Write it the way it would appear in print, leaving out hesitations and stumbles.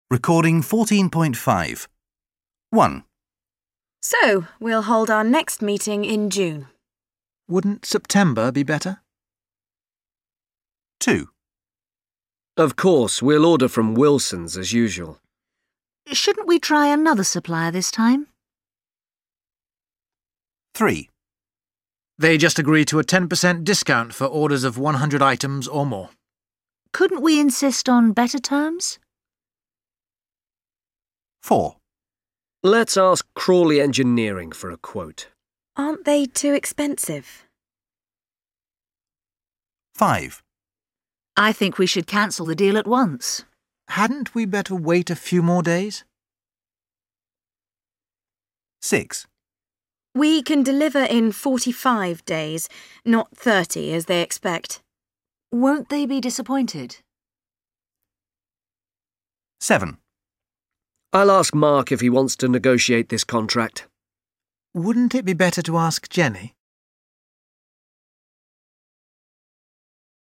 Recording 14.5. 1. So, we'll hold our next meeting in June. Wouldn't September be better? 2. Of course, we'll order from Wilson's as usual. Shouldn't we try another supplier this time? 3. They just agreed to a 10% discount for orders of 100 items or more. Couldn't we insist on better terms? 4. Let's ask Crawley Engineering for a quote. Aren't they too expensive? 5. I think we should cancel the deal at once. Hadn't we better wait a few more days? 6. We can deliver in 45 days, not 30 as they expect. Won't they be disappointed? 7. I'll ask Mark if he wants to negotiate this contract. Wouldn't it be better to ask Jenny?